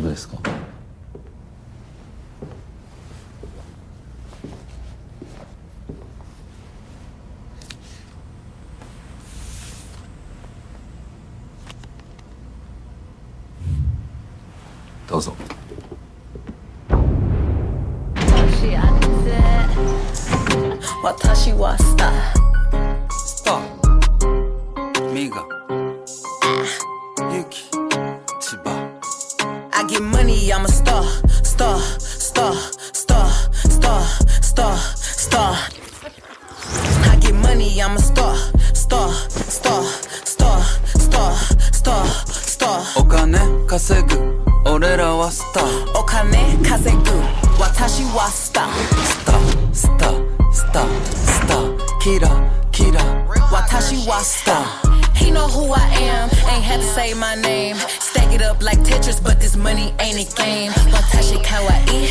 ですか？どうぞ。 私はスタースターミガユキ千葉 I get money, I'm a star, star, star, star, star, star, star. I get money, I'm a star, star, star, star, star, star, star. お金稼ぐ俺らはスターお金稼ぐ私はスタースタースタースタースターキラキラ私はスター He know who I am, ain't had to say my name. Stack it up like Tetris, but this money ain't a game. Watashi kawaii,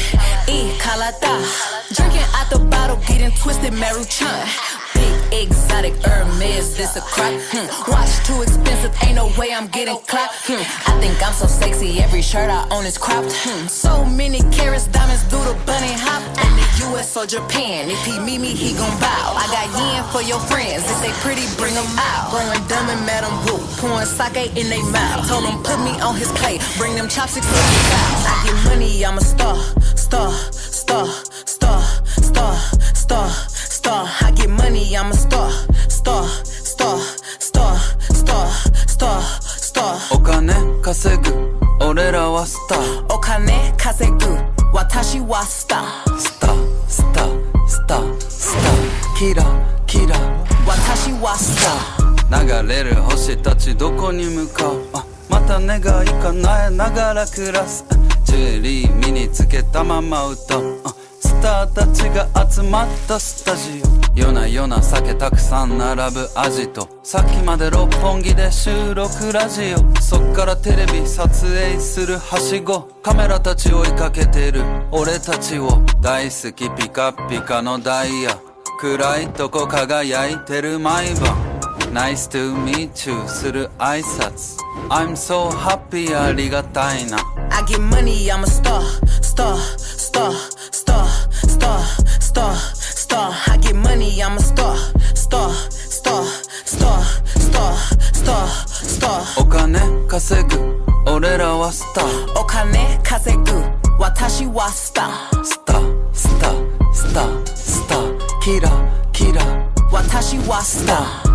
kalata. Drinking out the bottle, getting twisted, Maruchan. Big exotic Hermes, this a crop. Watch too expensive, ain't no way I'm getting clapped. I think I'm so sexy, every shirt I own is cropped. So many carats, diamonds do the bunny hop. In the US or Japan, if he meet me, he gon' bow. I got yen for your friends, if they pretty, bring them out. Growing dumb and Madam Wu, pouring sake in they mouth. Told him put me on his plate, bring them chopsticks to the mouth. I get money, I'm a star, star, star, star, star, star, star. I get money, I'm a star, star, star, star, star, star, star. お金稼ぐ俺らはスターお金稼ぐ私はスタースタースタースタースターキラキラ私はスター流れる星たちどこに向かうまた願い叶えながら暮らすジュエリー身につけたまま歌うスターたちが集まったスタジオ夜な夜な酒たくさん並ぶアジトさっきまで六本木で収録ラジオそっからテレビ撮影するはしごカメラたち追いかけてる俺たちを大好きピカピカのダイヤ暗いとこ輝いてる毎晩 Nice to meet you する挨拶 I'm so happy ありがたいな I get money, I'm a star, star, star, star, star, star, star. I get money, I'm a star, star, star, star, star, star, star. お金稼ぐ俺らはスターお金稼ぐ私はスタースタースタースタースターキラキラ私はスター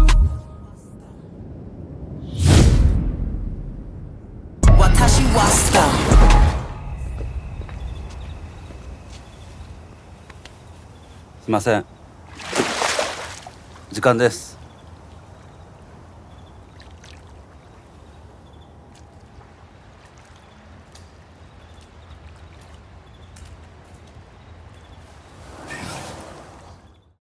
私はスターすいません時間です